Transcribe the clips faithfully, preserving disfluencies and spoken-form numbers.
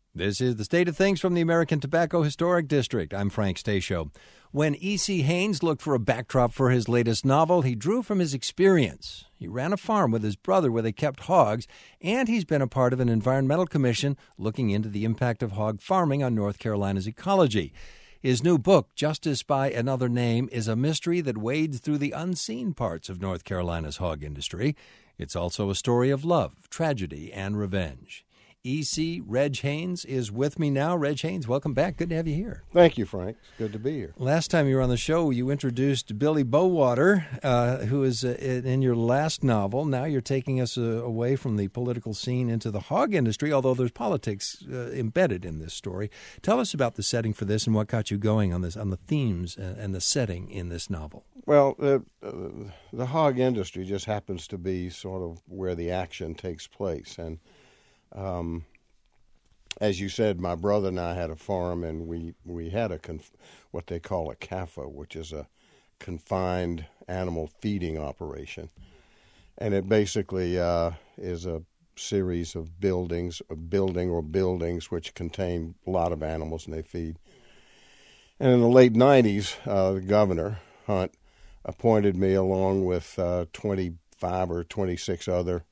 This is the State of Things from the American Tobacco Historic District. I'm Frank Stasio. When E C. Haynes looked for a backdrop for his latest novel, he drew from his experience. He ran a farm with his brother where they kept hogs, and he's been a part of an environmental commission looking into the impact of hog farming on North Carolina's ecology. His new book, Justice by Another Name, is a mystery that wades through the unseen parts of North Carolina's hog industry. It's also a story of love, tragedy, and revenge. E C. Reg Haynes is with me now. Reg Haynes, welcome back. Good to have you here. Thank you, Frank. It's good to be here. Last time you were on the show, you introduced Billy Bowater, uh, who is uh, in your last novel. Now you're taking us uh, away from the political scene into the hog industry, although there's politics uh, embedded in this story. Tell us about the setting for this and what got you going on this, on the themes and the setting in this novel. Well, uh, uh, the hog industry just happens to be sort of where the action takes place, and Um, as you said, my brother and I had a farm, and we, we had a conf- what they call a C A F A, which is a confined animal feeding operation. And it basically uh, is a series of buildings, a building or buildings which contain a lot of animals, and they feed. And in the late nineties, uh, the governor, Hunt, appointed me along with uh, twenty-five or twenty-six other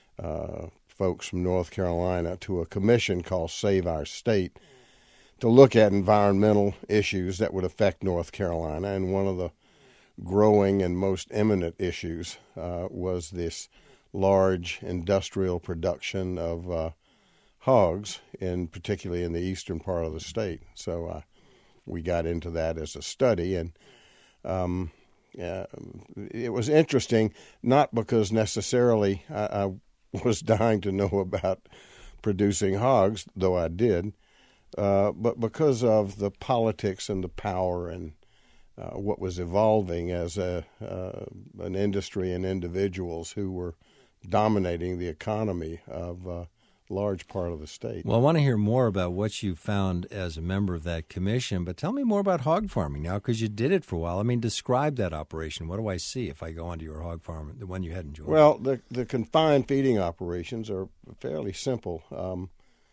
uh folks from North Carolina to a commission called Save Our State to look at environmental issues that would affect North Carolina. And one of the growing and most imminent issues uh, was this large industrial production of uh, hogs, in particularly in the eastern part of the state. So uh, we got into that as a study, and um, uh, it was interesting, not because necessarily I, I was dying to know about producing hogs, though I did, uh, but because of the politics and the power and uh, what was evolving as a uh, an industry and individuals who were dominating the economy of a large part of the state. Well, I want to hear more about what you found as a member of that commission, but tell me more about hog farming now, because you did it for a while. I mean, describe that operation. What do I see if I go onto your hog farm, the one you had enjoyed? Well, the the confined feeding operations are fairly simple. Um,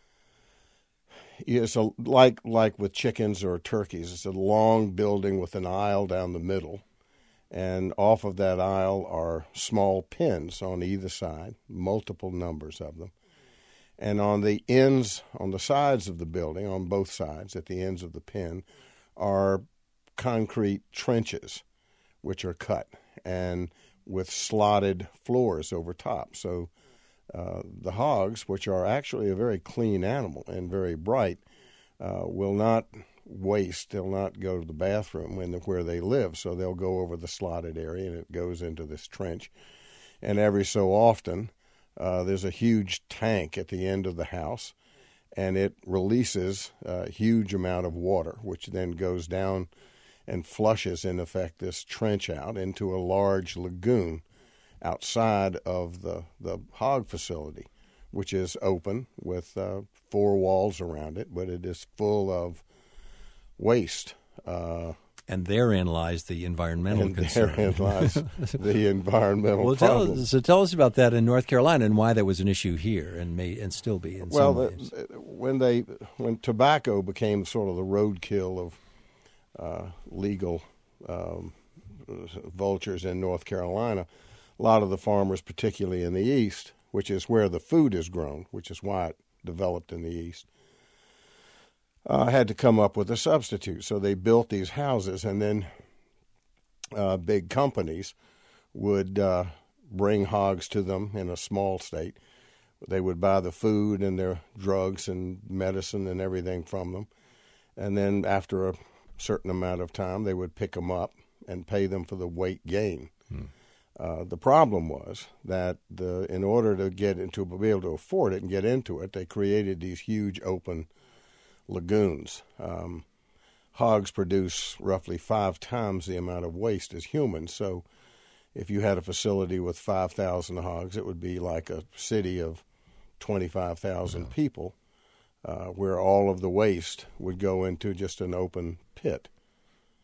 it's a, like like with chickens or turkeys. It's a long building with an aisle down the middle, and off of that aisle are small pens on either side, multiple numbers of them. And on the ends, on the sides of the building, on both sides, at the ends of the pen, are concrete trenches, which are cut, and with slotted floors over top. So uh, the hogs, which are actually a very clean animal and very bright, uh, will not waste. They'll not go to the bathroom when the, where they live. So they'll go over the slotted area, and it goes into this trench. And every so often, Uh, there's a huge tank at the end of the house, and it releases a huge amount of water, which then goes down and flushes, in effect, this trench out into a large lagoon outside of the, the hog facility, which is open with uh, four walls around it, but it is full of waste. Uh, And therein lies the environmental and concern. Therein lies the environmental well, problem. Tell, so tell us about that in North Carolina and why that was an issue here and may and still be in well, some ways. The, when they when tobacco became sort of the roadkill of uh, legal um, vultures in North Carolina, a lot of the farmers, particularly in the east, which is where the food is grown, which is why it developed in the east, Uh, had to come up with a substitute. So they built these houses, and then uh, big companies would uh, bring hogs to them in a small state. They would buy the food and their drugs and medicine and everything from them. And then after a certain amount of time, they would pick them up and pay them for the weight gain. Hmm. Uh, the problem was that the in order to get into, be able to afford it and get into it, they created these huge open lagoons. Um, hogs produce roughly five times the amount of waste as humans. So if you had a facility with five thousand hogs, it would be like a city of twenty-five thousand yeah. people, uh, where all of the waste would go into just an open pit.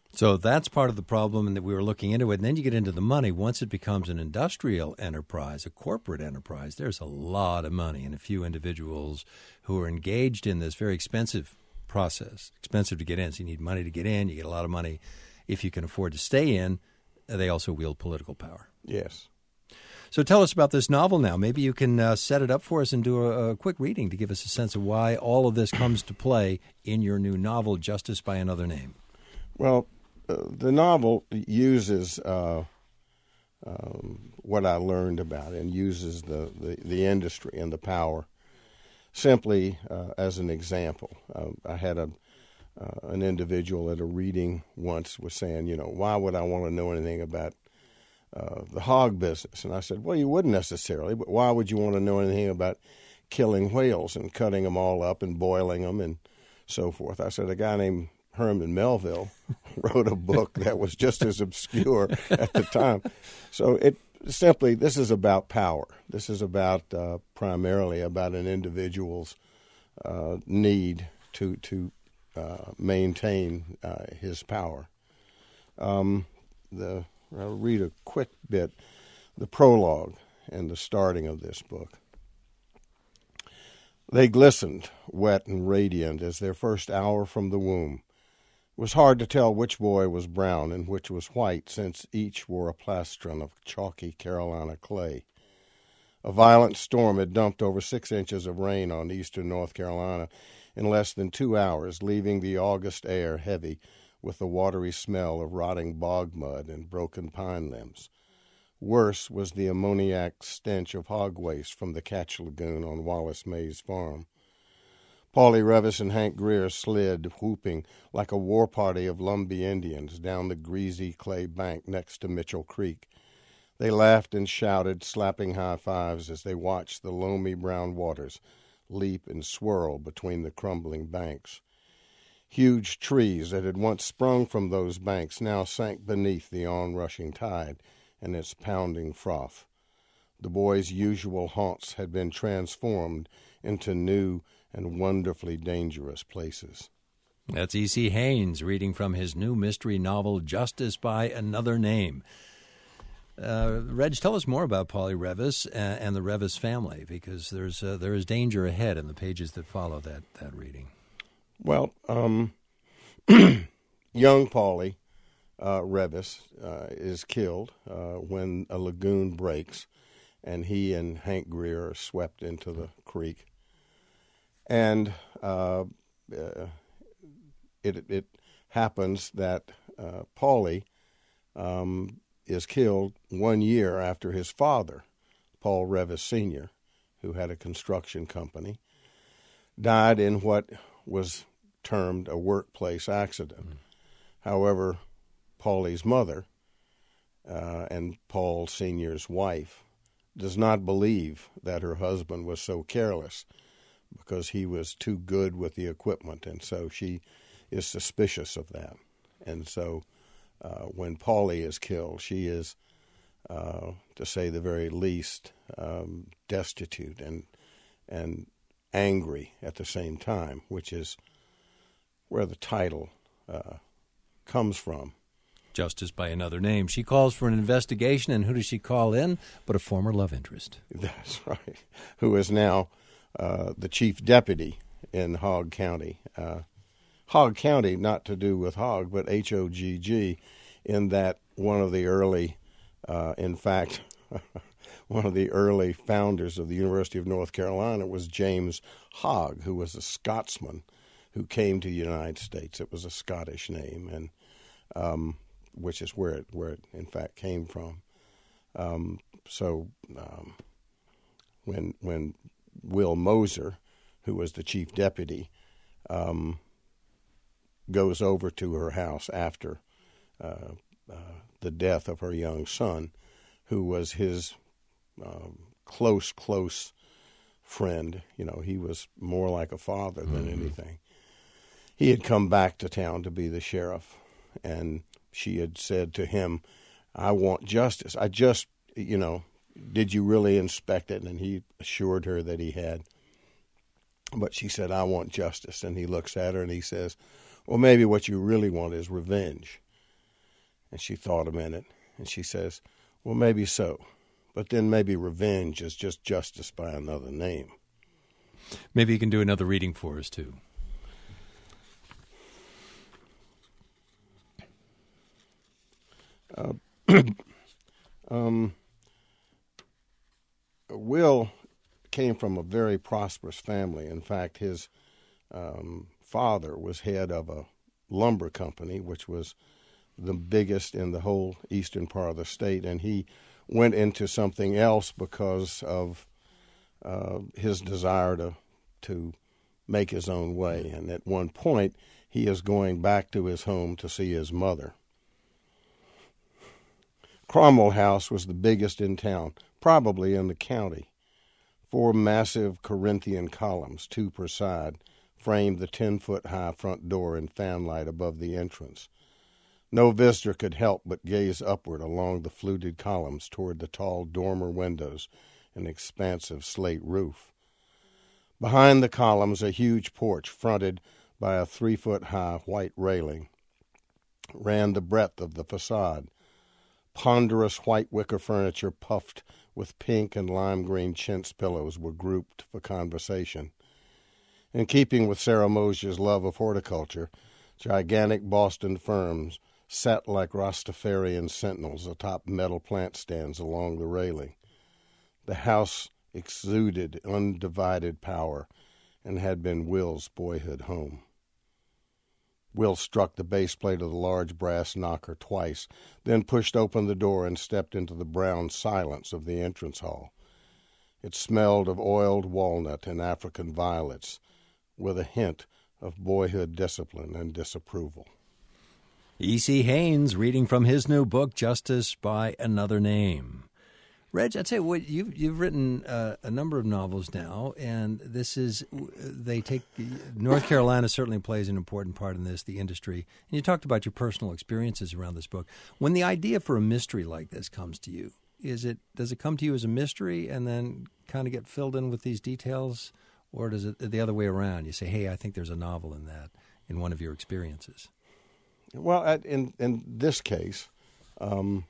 So that's part of the problem, and that we were looking into it. And then you get into the money. Once it becomes an industrial enterprise, a corporate enterprise, there's a lot of money and a few individuals who are engaged in this very expensive process. Expensive to get in. So you need money to get in. You get a lot of money if you can afford to stay in. They also wield political power. Yes. So tell us about this novel now. Maybe you can uh, set it up for us and do a, a quick reading to give us a sense of why all of this comes to play in your new novel, Justice by Another Name. Well, uh, the novel uses uh, um, what I learned about it and uses the, the, the industry and the power simply uh, as an example. Uh, I had a uh, an individual at a reading once was saying, you know, why would I want to know anything about uh, the hog business? And I said, well, you wouldn't necessarily, but why would you want to know anything about killing whales and cutting them all up and boiling them and so forth? I said, a guy named Herman Melville wrote a book that was just as obscure at the time. So it simply, this is about power. This is about uh, primarily about an individual's uh, need to to uh, maintain uh, his power. Um, the I'll read a quick bit, the prologue and the starting of this book. They glistened, wet and radiant as their first hour from the womb. It was hard to tell which boy was brown and which was white, since each wore a plastron of chalky Carolina clay. A violent storm had dumped over six inches of rain on eastern North Carolina in less than two hours, leaving the August air heavy with the watery smell of rotting bog mud and broken pine limbs. Worse was the ammoniac stench of hog waste from the catch lagoon on Wallace May's farm. Paulie Revis and Hank Greer slid, whooping like a war party of Lumbee Indians, down the greasy clay bank next to Mitchell Creek. They laughed and shouted, slapping high fives as they watched the loamy brown waters leap and swirl between the crumbling banks. Huge trees that had once sprung from those banks now sank beneath the onrushing tide and its pounding froth. The boys' usual haunts had been transformed into new and wonderfully dangerous places. That's E C. Haynes reading from his new mystery novel, Justice by Another Name. Uh, Reg, tell us more about Paulie Revis and, and the Revis family, because there's uh, there is danger ahead in the pages that follow that, that reading. Well, um, young Paulie uh, Revis uh, is killed uh, when a lagoon breaks, and he and Hank Greer are swept into the creek. And uh, uh, it it happens that uh, Paulie um, is killed one year after his father, Paul Revis Senior, who had a construction company, died in what was termed a workplace accident. Mm. However, Paulie's mother uh, and Paul Senior's wife does not believe that her husband was so careless, because he was too good with the equipment, and so she is suspicious of that. And so uh, when Paulie is killed, she is, uh, to say the very least, um, destitute and and angry at the same time, which is where the title uh, comes from. Justice by Another Name. She calls for an investigation, and who does she call in but a former love interest? That's right, who is now Uh, the chief deputy in Hogg County. Uh, Hogg County, not to do with hog, but H O G G, in that one of the early, uh, in fact, one of the early founders of the University of North Carolina was James Hogg, who was a Scotsman who came to the United States. It was a Scottish name, and um, which is where it, where it, in fact, came from. Um, so um, when when Will Moser, who was the chief deputy, um, goes over to her house after uh, uh, the death of her young son, who was his um, close, close friend. You know, he was more like a father than mm-hmm. anything. He had come back to town to be the sheriff, and she had said to him, I want justice. I just, you know, did you really inspect it? And he assured her that he had. But she said, I want justice. And he looks at her and he says, well, maybe what you really want is revenge. And she thought a minute, and she says, well, maybe so. But then maybe revenge is just justice by another name. Maybe you can do another reading for us, too. Uh, um, Will came from a very prosperous family. In fact, his um, father was head of a lumber company, which was the biggest in the whole eastern part of the state, and he went into something else because of uh, his desire to to make his own way. And at one point, he is going back to his home to see his mother. Cromwell House was the biggest in town, probably in the county. Four massive Corinthian columns, two per side, framed the ten-foot-high front door and fanlight above the entrance. No visitor could help but gaze upward along the fluted columns toward the tall dormer windows and expansive slate roof. Behind the columns, a huge porch fronted by a three-foot-high white railing ran the breadth of the facade. Ponderous white wicker furniture puffed with pink and lime-green chintz pillows were grouped for conversation. In keeping with Sarah Mosier's love of horticulture, gigantic Boston ferns sat like Rastafarian sentinels atop metal plant stands along the railing. The house exuded undivided power and had been Will's boyhood home. Will struck the base plate of the large brass knocker twice, then pushed open the door and stepped into the brown silence of the entrance hall. It smelled of oiled walnut and African violets, with a hint of boyhood discipline and disapproval. E C. Haynes reading from his new book, Justice by Another Name. Reg, I'd say what you've you've written uh, a number of novels now, and this is they take North Carolina certainly plays an important part in this, the industry. And you talked about your personal experiences around this book. When the idea for a mystery like this comes to you, is it does it come to you as a mystery and then kind of get filled in with these details, or does it the other way around? You say, "Hey, I think there's a novel in that in one of your experiences." Well, in in this case. Um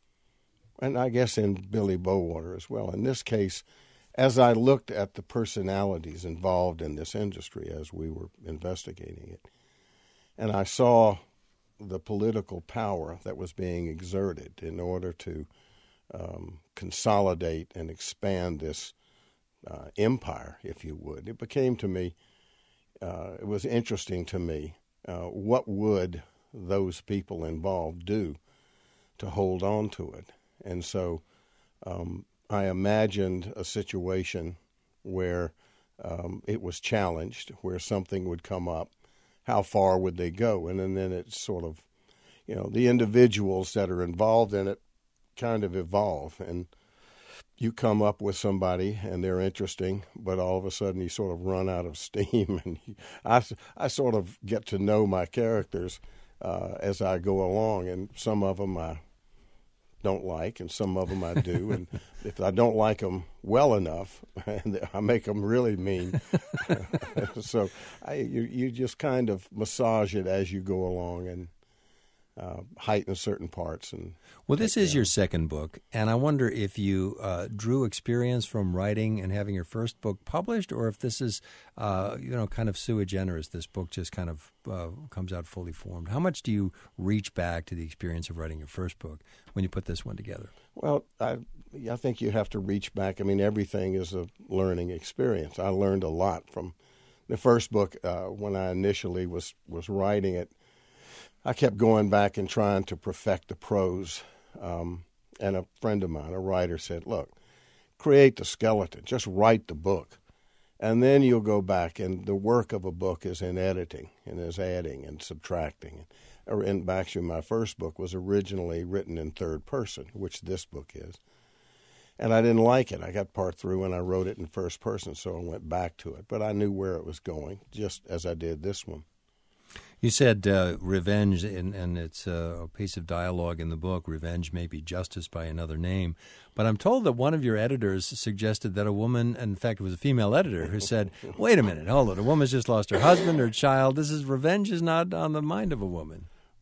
And I guess in Billy Bowater as well. In this case, as I looked at the personalities involved in this industry as we were investigating it, and I saw the political power that was being exerted in order to um, consolidate and expand this uh, empire, if you would, it became to me, uh, it was interesting to me, uh, what would those people involved do to hold on to it? And so um, I imagined a situation where um, it was challenged, where something would come up. How far would they go? And, and then it's sort of, you know, the individuals that are involved in it kind of evolve. And you come up with somebody and they're interesting, but all of a sudden you sort of run out of steam. And I, I sort of get to know my characters uh, as I go along, and some of them I don't like, and some of them I do. And if I don't like them well enough, I make them really mean. So I, you, you just kind of massage it as you go along and uh, heighten certain parts. And well, this is your second book, and I wonder if you uh, drew experience from writing and having your first book published, or if this is, uh, you know, kind of sui generis. This book just kind of uh, comes out fully formed. How much do you reach back to the experience of writing your first book when you put this one together? Well, I, I think you have to reach back. I mean, everything is a learning experience. I learned a lot from the first book. Uh, when I initially was, was writing it, I kept going back and trying to perfect the prose. Um, and a friend of mine, a writer, said, look, create the skeleton. Just write the book. And then you'll go back, and the work of a book is in editing and is adding and subtracting. And actually, my first book was originally written in third person, which this book is. And I didn't like it. I got part through and I wrote it in first person, so I went back to it. But I knew where it was going, just as I did this one. You said uh, revenge, and, and it's uh, a piece of dialogue in the book, revenge may be justice by another name. But I'm told that one of your editors suggested that a woman, in fact it was a female editor, who said, wait a minute, hold it, a woman's just lost her husband or child. This is revenge is not on the mind of a woman.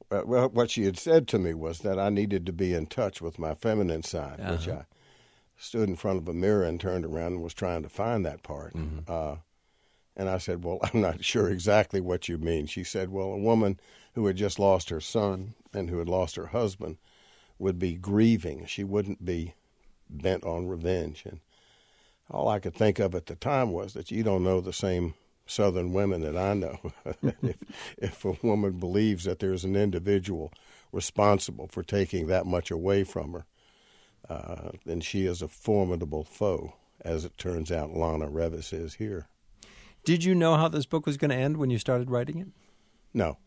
uh, well, what she had said to me was that I needed to be in touch with my feminine side, Uh-huh. which I stood in front of a mirror and turned around and was trying to find that part. Mm-hmm. Uh, and I said, well, I'm not sure exactly what you mean. She said, well, a woman who had just lost her son and who had lost her husband would be grieving. She wouldn't be bent on revenge. And all I could think of at the time was that you don't know the same Southern women that I know. if, if a woman believes that there's an individual responsible for taking that much away from her, uh, then she is a formidable foe, as it turns out Lana Revis is here. Did you know how this book was going to end when you started writing it? No.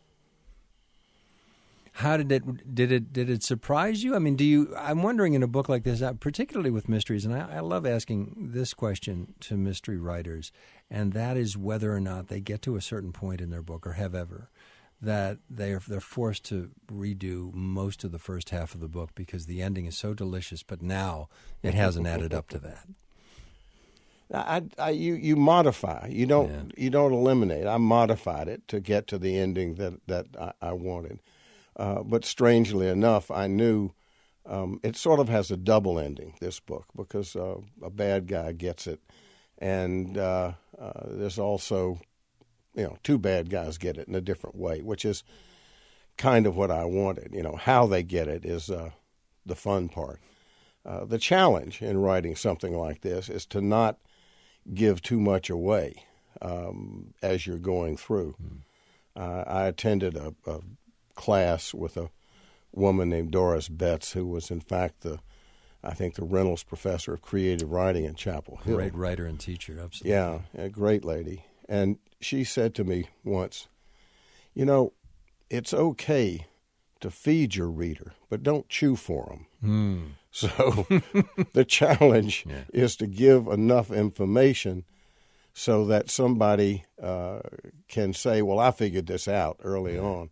How did it did it did it surprise you? I mean, do you? I'm wondering in a book like this, uh, particularly with mysteries, and I, I love asking this question to mystery writers, and that is whether or not they get to a certain point in their book, or have ever, that they are they're forced to redo most of the first half of the book because the ending is so delicious, but now it hasn't added up to that. I, I, you, you modify. You don't Yeah. you don't eliminate. I modified it to get to the ending that that I, I wanted. Uh, but strangely enough, I knew um, it sort of has a double ending, this book, because uh, a bad guy gets it. And uh, uh, there's also, you know, two bad guys get it in a different way, which is kind of what I wanted. You know, how they get it is uh, the fun part. Uh, the challenge in writing something like this is to not give too much away um, as you're going through. Mm. Uh, I attended a, a class with a woman named Doris Betts, who was in fact the, I think, the Reynolds Professor of Creative Writing in Chapel Hill. Great writer and teacher, absolutely. Yeah, a great lady. And she said to me once, you know, it's okay to feed your reader, but don't chew for them. Mm. So the challenge yeah. is to give enough information so that somebody uh, can say, well, I figured this out early yeah. on.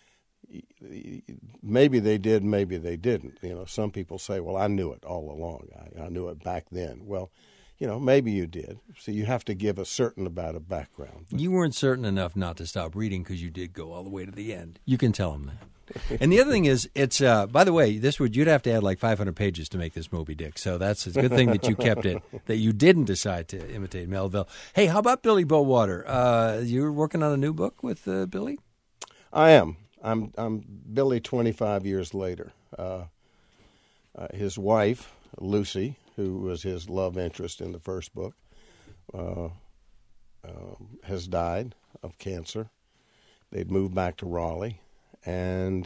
Maybe they did, maybe they didn't. You know, some people say, well, I knew it all along. I, I knew it back then. Well, you know, maybe you did. So you have to give a certain amount of background. You weren't certain enough not to stop reading because you did go all the way to the end. You can tell them that. And the other thing is, it's, uh, by the way, this would, you'd have to add like five hundred pages to make this Moby Dick. So that's a good thing that you kept it, that you didn't decide to imitate Melville. Hey, how about Billy Bowater? Uh, you're working on a new book with uh, Billy? I am. I'm I'm Billy twenty-five years later. Uh, uh, his wife, Lucy, who was his love interest in the first book, uh, uh, has died of cancer. They'd moved back to Raleigh, and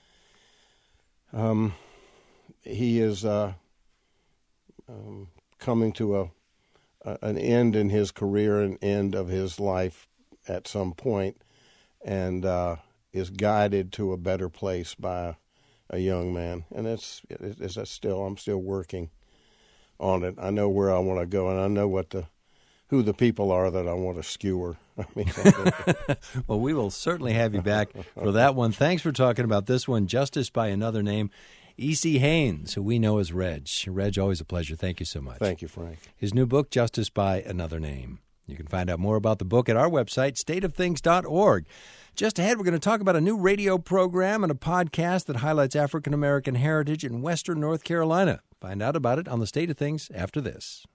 um, he is uh, um, coming to a, a an end in his career, an end of his life at some point, and uh, is guided to a better place by a young man. And it's, it's, it's still, I'm still working on it. I know where I want to go, and I know what the who the people are that I want to skewer. I mean, well, we will certainly have you back for that one. Thanks for talking about this one, Justice by Another Name. E C. Haynes, who we know as Reg. Reg, always a pleasure. Thank you so much. Thank you, Frank. His new book, Justice by Another Name. You can find out more about the book at our website, state of things dot org. Just ahead, we're going to talk about a new radio program and a podcast that highlights African American heritage in western North Carolina. Find out about it on The State of Things after this.